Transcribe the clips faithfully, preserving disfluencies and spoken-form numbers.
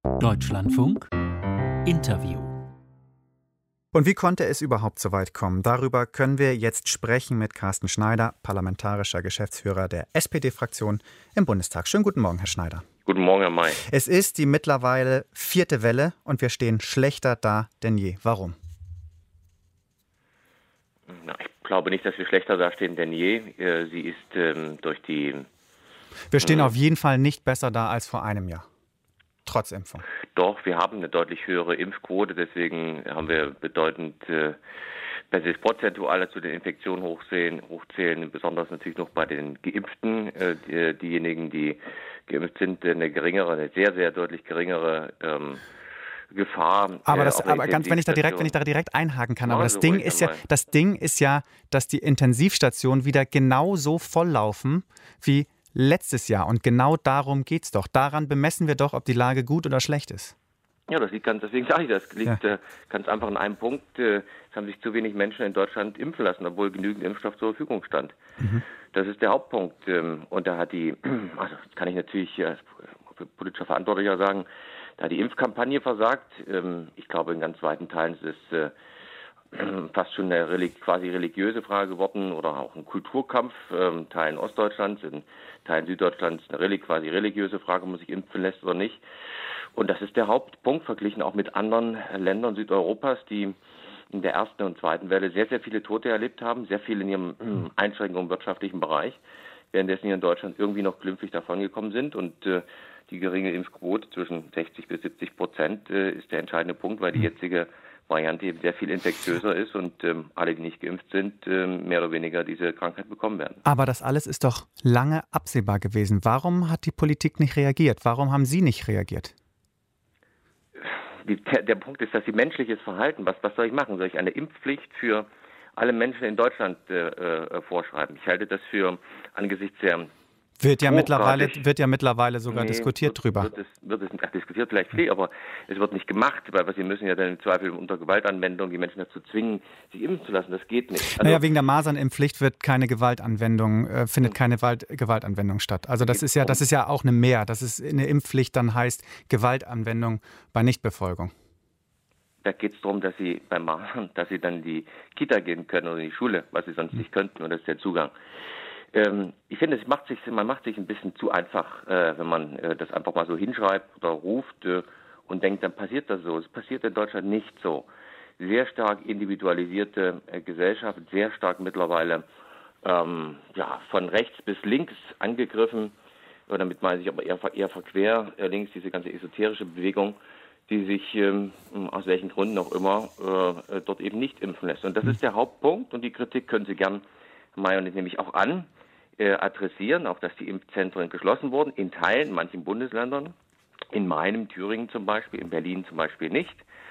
Deutschlandfunk Interview. Und wie konnte es überhaupt so weit kommen? Darüber können wir jetzt sprechen mit Carsten Schneider, parlamentarischer Geschäftsführer der S P D-Fraktion im Bundestag. Schönen guten Morgen, Herr Schneider. Guten Morgen, Herr May. Es ist die mittlerweile vierte Welle und wir stehen schlechter da denn je. Warum? Na, ich glaube nicht, dass wir schlechter dastehen denn je. Sie ist ähm, durch die... Wir stehen äh, auf jeden Fall nicht besser da als vor einem Jahr. Trotz Impfung. Doch, wir haben eine deutlich höhere Impfquote, deswegen haben wir bedeutend äh, besseres Prozentuale zu den Infektionen hochzählen, hochzählen, besonders natürlich noch bei den Geimpften. Äh, die, diejenigen, die geimpft sind, eine geringere, eine sehr, sehr deutlich geringere ähm, Gefahr. Aber, das, äh, aber ganz, wenn ich da direkt, wenn ich da direkt einhaken kann, aber das Ding ist ja, das Ding ist ja, dass die Intensivstationen wieder genauso volllaufen wie letztes Jahr. Und genau darum geht es doch. Daran bemessen wir doch, ob die Lage gut oder schlecht ist. Ja, das liegt ganz, deswegen sage ich das, liegt ja. äh, ganz einfach an einem Punkt. Äh, es haben sich zu wenig Menschen in Deutschland impfen lassen, obwohl genügend Impfstoff zur Verfügung stand. Mhm. Das ist der Hauptpunkt. Ähm, und da hat die, also das kann ich natürlich als äh, politischer Verantwortlicher sagen, da hat die Impfkampagne versagt. Ähm, ich glaube, in ganz weiten Teilen ist es äh, fast schon eine relig- quasi religiöse Frage geworden oder auch ein Kulturkampf. Ähm, Teilen Ostdeutschlands, in Teilen Süddeutschlands eine relig- quasi religiöse Frage, ob man sich impfen lässt oder nicht. Und das ist der Hauptpunkt, verglichen auch mit anderen Ländern Südeuropas, die in der ersten und zweiten Welle sehr, sehr viele Tote erlebt haben, sehr viel in ihrem äh, Einschränkungen im wirtschaftlichen Bereich, währenddessen hier in Deutschland irgendwie noch glimpflich davongekommen sind. Und äh, die geringe Impfquote zwischen sechzig bis siebzig Prozent äh, ist der entscheidende Punkt, weil die jetzige Variante eben sehr viel infektiöser ist und ähm, alle, die nicht geimpft sind, ähm, mehr oder weniger diese Krankheit bekommen werden. Aber das alles ist doch lange absehbar gewesen. Warum hat die Politik nicht reagiert? Warum haben Sie nicht reagiert? Die, der, der Punkt ist, dass sie menschliches Verhalten, was, was soll ich machen? Soll ich eine Impfpflicht für alle Menschen in Deutschland äh, äh, vorschreiben? Ich halte das für angesichts der Wird ja, mittlerweile, wird ja mittlerweile sogar nee, diskutiert wird, drüber. Wird es, wird es ach, diskutiert vielleicht viel, aber es wird nicht gemacht, weil sie müssen ja dann im Zweifel unter Gewaltanwendung die Menschen dazu zwingen, sich impfen zu lassen. Das geht nicht. Also, naja, wegen der Masernimpfpflicht wird keine Gewaltanwendung, äh, findet keine Gewalt, Gewaltanwendung statt. Also das ist ja, das ist ja auch eine Mehr. Das ist eine Impfpflicht dann heißt Gewaltanwendung bei Nichtbefolgung. Da geht es darum, dass sie beim Masern, dass sie dann in die Kita gehen können oder in die Schule, was sie sonst nicht könnten, und das ist der Zugang. Ähm, ich finde, es macht sich, man macht sich ein bisschen zu einfach, äh, wenn man äh, das einfach mal so hinschreibt oder ruft äh, und denkt, dann passiert das so. Es passiert in Deutschland nicht so. Sehr stark individualisierte äh, Gesellschaft, sehr stark mittlerweile ähm, ja, von rechts bis links angegriffen. Oder damit meine ich aber eher, eher verquer äh, links, diese ganze esoterische Bewegung, die sich ähm, aus welchen Gründen auch immer äh, dort eben nicht impfen lässt. Und das ist der Hauptpunkt, und die Kritik können Sie gern, Mai, und ich nehme ich auch an, äh, adressieren, auch dass die Impfzentren geschlossen wurden, in Teilen, in manchen Bundesländern, in meinem, Thüringen zum Beispiel, in Berlin zum Beispiel nicht.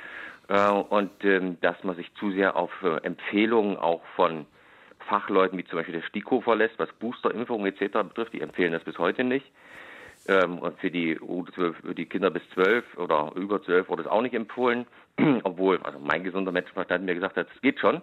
Äh, und ähm, dass man sich zu sehr auf äh, Empfehlungen auch von Fachleuten, wie zum Beispiel der STIKO verlässt, was Boosterimpfungen et cetera betrifft, die empfehlen das bis heute nicht. Ähm, und für die, für die Kinder bis zwölf oder über zwölf wurde es auch nicht empfohlen, obwohl, also mein gesunder Menschenverstand mir gesagt hat, es geht schon.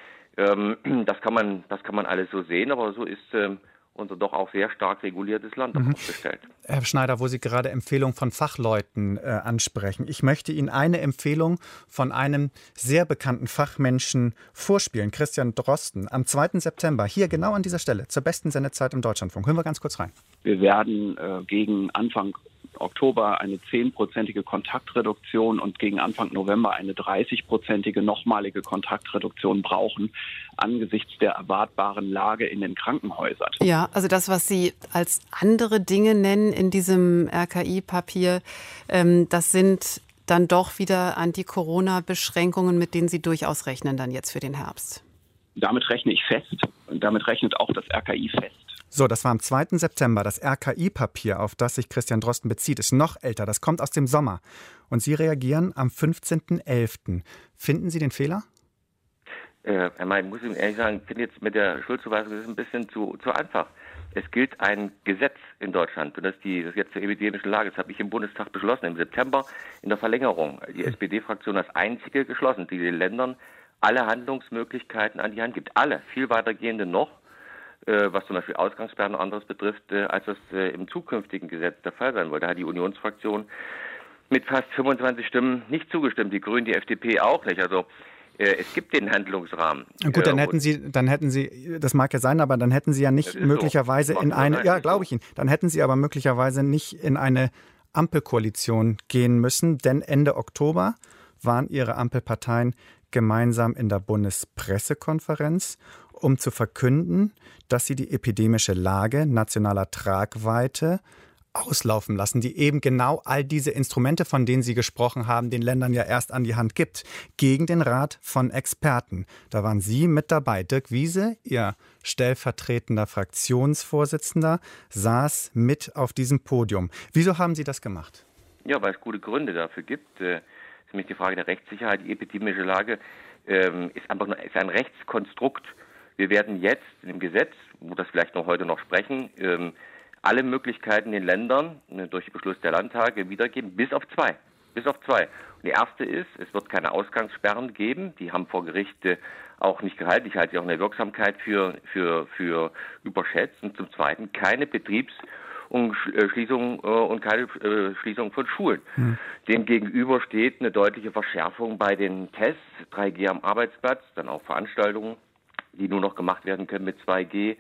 Ähm, das kann man, das kann man alles so sehen, aber so ist ähm, unser doch auch sehr stark reguliertes Land mhm. aufgestellt. Herr Schneider, wo Sie gerade Empfehlungen von Fachleuten äh, ansprechen. Ich möchte Ihnen eine Empfehlung von einem sehr bekannten Fachmenschen vorspielen, Christian Drosten, am zweiten September, hier genau an dieser Stelle, zur besten Sendezeit im Deutschlandfunk. Hören wir ganz kurz rein. Wir werden äh, gegen Anfang Oktober eine zehnprozentige Kontaktreduktion und gegen Anfang November eine dreißigprozentige nochmalige Kontaktreduktion brauchen angesichts der erwartbaren Lage in den Krankenhäusern. Ja, also das, was Sie als andere Dinge nennen in diesem R K I-Papier, ähm, das sind dann doch wieder Anti-Corona-Beschränkungen, mit denen Sie durchaus rechnen dann jetzt für den Herbst. Damit rechne ich fest und damit rechnet auch das R K I fest. So, das war am zweiten September. Das R K I-Papier, auf das sich Christian Drosten bezieht, ist noch älter. Das kommt aus dem Sommer. Und Sie reagieren am fünfzehnten elften Finden Sie den Fehler? Äh, ich muss Ihnen ehrlich sagen, ich finde jetzt mit der Schuldzuweisung, das ist ein bisschen zu, zu einfach. Es gilt ein Gesetz in Deutschland, und das ist, die, das ist jetzt zur epidemischen Lage. Das habe ich im Bundestag beschlossen, im September in der Verlängerung. Die S P D-Fraktion als einzige geschlossen, die den Ländern alle Handlungsmöglichkeiten an die Hand gibt. Alle, viel weitergehende noch, äh, was zum Beispiel Ausgangssperren und anderes betrifft, äh, als das äh, im zukünftigen Gesetz der Fall sein wollte. Da hat die Unionsfraktion mit fast fünfundzwanzig Stimmen nicht zugestimmt. Die Grünen, die F D P auch nicht. Also äh, es gibt den Handlungsrahmen. Gut, dann äh, hätten Sie, dann hätten Sie, das mag ja sein, aber dann hätten Sie ja nicht möglicherweise so. in eine, ja, glaube ich Ihnen, dann hätten Sie aber möglicherweise nicht in eine Ampelkoalition gehen müssen, denn Ende Oktober waren Ihre Ampelparteien gemeinsam in der Bundespressekonferenz, um zu verkünden, dass sie die epidemische Lage nationaler Tragweite auslaufen lassen, die eben genau all diese Instrumente, von denen Sie gesprochen haben, den Ländern ja erst an die Hand gibt, gegen den Rat von Experten. Da waren Sie mit dabei. Dirk Wiese, Ihr stellvertretender Fraktionsvorsitzender, saß mit auf diesem Podium. Wieso haben Sie das gemacht? Ja, weil es gute Gründe dafür gibt. Das ist nämlich die Frage der Rechtssicherheit. Die epidemische Lage ähm, ist einfach nur ist ein Rechtskonstrukt. Wir werden jetzt im Gesetz, wo das vielleicht noch heute noch sprechen, ähm, alle Möglichkeiten den Ländern ne, durch Beschluss der Landtage wiedergeben, bis auf zwei. Bis auf zwei. Und die erste ist, es wird keine Ausgangssperren geben. Die haben vor Gericht äh, auch nicht gehalten. Ich halte sie auch in der Wirksamkeit für, für, für überschätzt. Und zum Zweiten keine Betriebsschließung äh, und keine äh, Schließung von Schulen. Hm. Dem gegenüber steht eine deutliche Verschärfung bei den Tests, drei G am Arbeitsplatz, dann auch Veranstaltungen, die nur noch gemacht werden können mit zwei G,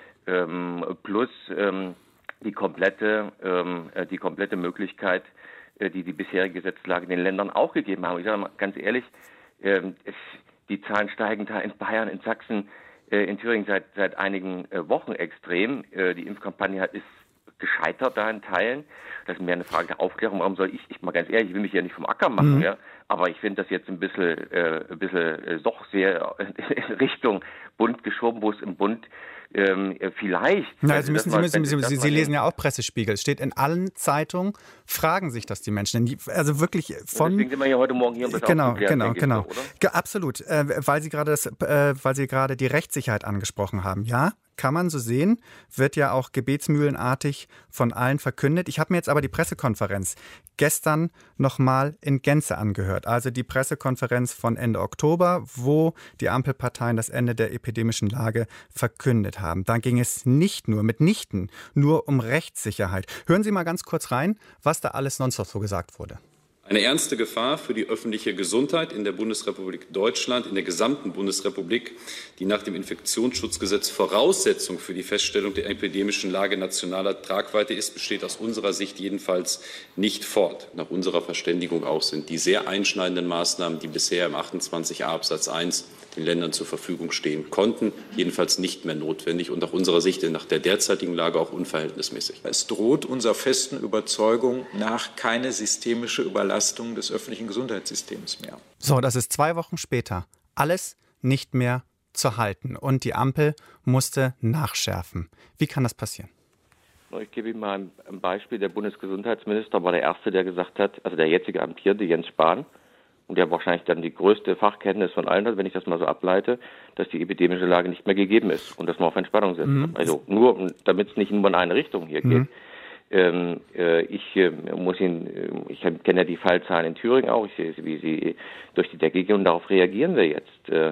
ähm, plus ähm, die komplette, ähm, die komplette Möglichkeit, äh, die die bisherige Gesetzlage den Ländern auch gegeben haben. Ich sage mal ganz ehrlich, ähm, es, die Zahlen steigen da in Bayern, in Sachsen, äh, in Thüringen seit seit einigen äh, Wochen extrem. Äh, die Impfkampagne ist gescheitert da in Teilen. Das ist mehr eine Frage der Aufklärung. Warum soll ich, ich mal ganz ehrlich, ich will mich ja nicht vom Acker machen, mhm. ja, aber ich finde das jetzt ein bisschen, äh, ein bisschen äh, doch sehr in Richtung Bund geschoben, wo es im Bund ähm, vielleicht... Na, also müssen Sie, müssen, Sie, Sie, Sie lesen ja auch Pressespiegel. Es steht in allen Zeitungen, fragen sich das die Menschen. Also wirklich von... Deswegen sind wir ja heute Morgen hier, um das genau, aufzuklären, genau, genau. So, oder? Absolut, äh, weil Sie gerade das, äh, weil Sie gerade die Rechtssicherheit angesprochen haben. Ja, kann man so sehen, wird ja auch gebetsmühlenartig von allen verkündet. Ich habe mir jetzt aber die Pressekonferenz gestern nochmal in Gänze angehört. Also die Pressekonferenz von Ende Oktober, wo die Ampelparteien das Ende der epidemischen Lage verkündet haben. Da ging es nicht nur, mitnichten nur um Rechtssicherheit. Hören Sie mal ganz kurz rein, was da alles sonst noch so gesagt wurde. Eine ernste Gefahr für die öffentliche Gesundheit in der Bundesrepublik Deutschland, in der gesamten Bundesrepublik, die nach dem Infektionsschutzgesetz Voraussetzung für die Feststellung der epidemischen Lage nationaler Tragweite ist, besteht aus unserer Sicht jedenfalls nicht fort. Nach unserer Verständigung auch sind die sehr einschneidenden Maßnahmen, die bisher im achtundzwanzig a Absatz eins den Ländern zur Verfügung stehen konnten, jedenfalls nicht mehr notwendig und nach unserer Sicht nach der derzeitigen Lage auch unverhältnismäßig. Es droht unserer festen Überzeugung nach keine systemische Überlastung des öffentlichen Gesundheitssystems mehr. So, das ist zwei Wochen später. Alles nicht mehr zu halten und die Ampel musste nachschärfen. Wie kann das passieren? Ich gebe Ihnen mal ein Beispiel. Der Bundesgesundheitsminister war der Erste, der gesagt hat, also der jetzige Amtierende Jens Spahn, und der wahrscheinlich dann die größte Fachkenntnis von allen hat, wenn ich das mal so ableite, dass die epidemische Lage nicht mehr gegeben ist und dass man auf Entspannung setzt. Mhm. Also nur, damit es nicht nur in eine Richtung hier geht. Mhm. Ähm, äh, ich äh, muss Ihnen, ich kenne ja die Fallzahlen in Thüringen auch, ich sehe, wie sie durch die Decke gehen und darauf reagieren wir jetzt. Äh,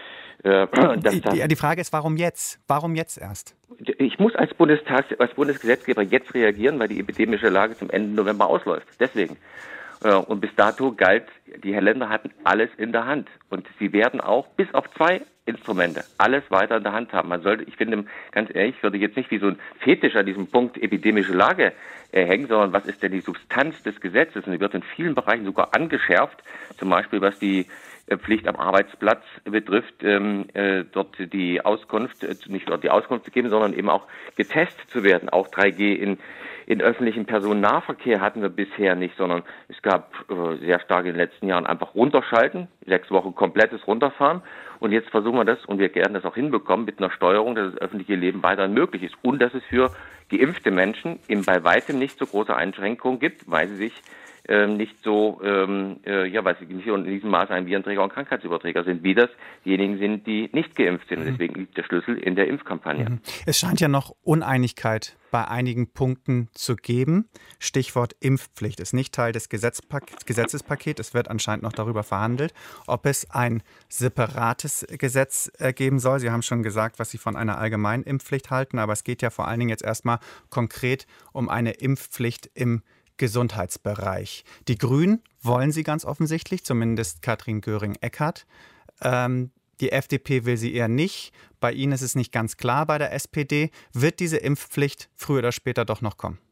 äh, die, die, die Frage ist, warum jetzt? Warum jetzt erst? Ich muss als Bundestag, als Bundesgesetzgeber jetzt reagieren, weil die epidemische Lage zum Ende November ausläuft. Deswegen. Und bis dato galt, die Länder hatten alles in der Hand. Und sie werden auch bis auf zwei Instrumente alles weiter in der Hand haben. Man sollte, ich finde, ganz ehrlich, ich würde jetzt nicht wie so ein Fetisch an diesem Punkt epidemische Lage äh, hängen, sondern was ist denn die Substanz des Gesetzes? Und die wird in vielen Bereichen sogar angeschärft. Zum Beispiel, was die äh, Pflicht am Arbeitsplatz betrifft, ähm, äh, dort die Auskunft, äh, nicht dort die Auskunft zu geben, sondern eben auch getestet zu werden. Auch drei G in In öffentlichen Personennahverkehr hatten wir bisher nicht, sondern es gab äh, sehr stark in den letzten Jahren einfach runterschalten, sechs Wochen komplettes Runterfahren. Und jetzt versuchen wir das, und wir werden das auch hinbekommen, mit einer Steuerung, dass das öffentliche Leben weiterhin möglich ist. Und dass es für geimpfte Menschen eben bei weitem nicht so große Einschränkungen gibt, weil sie sich ähm, nicht so, ähm, äh, ja, weil sie nicht in diesem Maße ein Virenträger und Krankheitsüberträger sind, wie das diejenigen sind, die nicht geimpft sind. Und deswegen liegt der Schlüssel in der Impfkampagne. Es scheint ja noch Uneinigkeit bei einigen Punkten zu geben. Stichwort Impfpflicht ist nicht Teil des Gesetzpak- Gesetzespakets. Es wird anscheinend noch darüber verhandelt, ob es ein separates Gesetz äh, geben soll. Sie haben schon gesagt, was Sie von einer allgemeinen Impfpflicht halten, aber es geht ja vor allen Dingen jetzt erstmal konkret um eine Impfpflicht im Gesundheitsbereich. Die Grünen wollen sie ganz offensichtlich, zumindest Katrin Göring-Eckardt. Ähm, die F D P will sie eher nicht. Bei Ihnen ist es nicht ganz klar, bei der S P D. Wird diese Impfpflicht früher oder später doch noch kommen?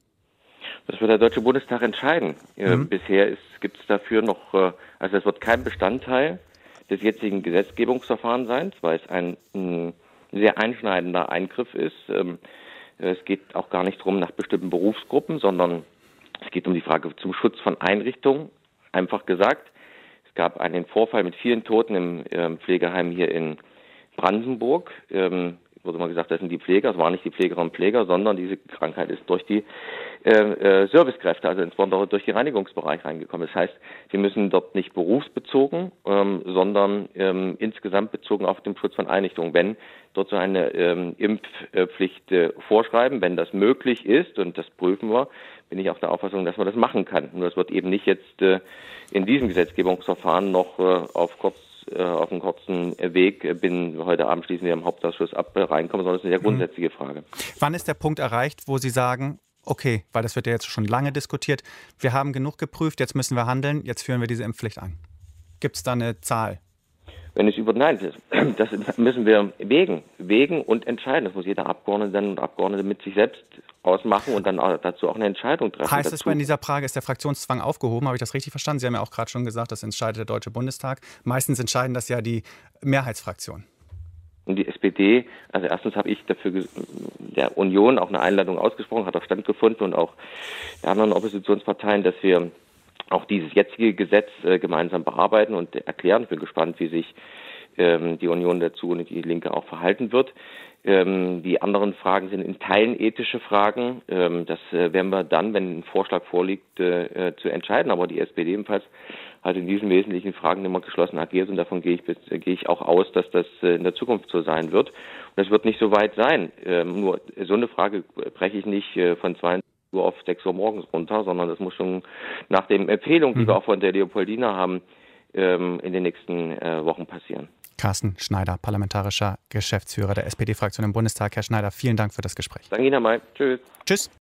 Das wird der Deutsche Bundestag entscheiden. Mhm. Äh, bisher gibt es dafür noch, äh, also es wird kein Bestandteil des jetzigen Gesetzgebungsverfahrens sein, weil es ein, ein sehr einschneidender Eingriff ist. Ähm, es geht auch gar nicht darum nach bestimmten Berufsgruppen, sondern es geht um die Frage zum Schutz von Einrichtungen. Einfach gesagt, es gab einen Vorfall mit vielen Toten im äh, Pflegeheim hier in Brandenburg. Ähm, wurde mal gesagt, das sind die Pfleger, es waren nicht die Pflegerinnen und Pfleger, sondern diese Krankheit ist durch die äh, äh, Servicekräfte, also insbesondere durch den Reinigungsbereich reingekommen. Das heißt, wir müssen dort nicht berufsbezogen, ähm, sondern ähm, insgesamt bezogen auf den Schutz von Einrichtungen, wenn dort so eine ähm, Impfpflicht äh, vorschreiben, wenn das möglich ist, und das prüfen wir, bin ich auch der Auffassung, dass man das machen kann. Nur das wird eben nicht jetzt äh, in diesem Gesetzgebungsverfahren noch äh, auf kurz auf einem kurzen Weg, bin heute Abend schließen wir im Hauptausschuss ab, reinkommen, sondern es ist eine sehr grundsätzliche Frage. Wann ist der Punkt erreicht, wo Sie sagen, okay, weil das wird ja jetzt schon lange diskutiert, wir haben genug geprüft, jetzt müssen wir handeln, jetzt führen wir diese Impfpflicht ein? Gibt es da eine Zahl? Wenn es über, nein, das, das müssen wir wägen, wägen und entscheiden. Das muss jeder Abgeordnete und Abgeordnete mit sich selbst ausmachen und dann dazu auch eine Entscheidung treffen. Heißt es, bei dieser Frage ist der Fraktionszwang aufgehoben? Habe ich das richtig verstanden? Sie haben ja auch gerade schon gesagt, das entscheidet der Deutsche Bundestag. Meistens entscheiden das ja die Mehrheitsfraktionen. Und die S P D, also erstens habe ich dafür der Union auch eine Einladung ausgesprochen, hat auch stattgefunden und auch der anderen Oppositionsparteien, dass wir auch dieses jetzige Gesetz äh, gemeinsam bearbeiten und erklären. Ich bin gespannt, wie sich ähm, die Union dazu und die Linke auch verhalten wird. Ähm, die anderen Fragen sind in Teilen ethische Fragen. Ähm, das äh, werden wir dann, wenn ein Vorschlag vorliegt, äh, zu entscheiden. Aber die S P D ebenfalls hat in diesen wesentlichen Fragen immer geschlossen agiert und davon gehe ich, äh, gehe ich auch aus, dass das äh, in der Zukunft so sein wird. Und das wird nicht so weit sein. Ähm, nur so eine Frage breche ich nicht äh, von zweiundzwanzig Uhr auf sechs Uhr morgens runter, sondern das muss schon nach den Empfehlungen, die mhm. wir auch von der Leopoldina haben, ähm, in den nächsten äh, Wochen passieren. Carsten Schneider, parlamentarischer Geschäftsführer der S P D-Fraktion im Bundestag. Herr Schneider, vielen Dank für das Gespräch. Danke Ihnen, Herr May. Tschüss. Tschüss.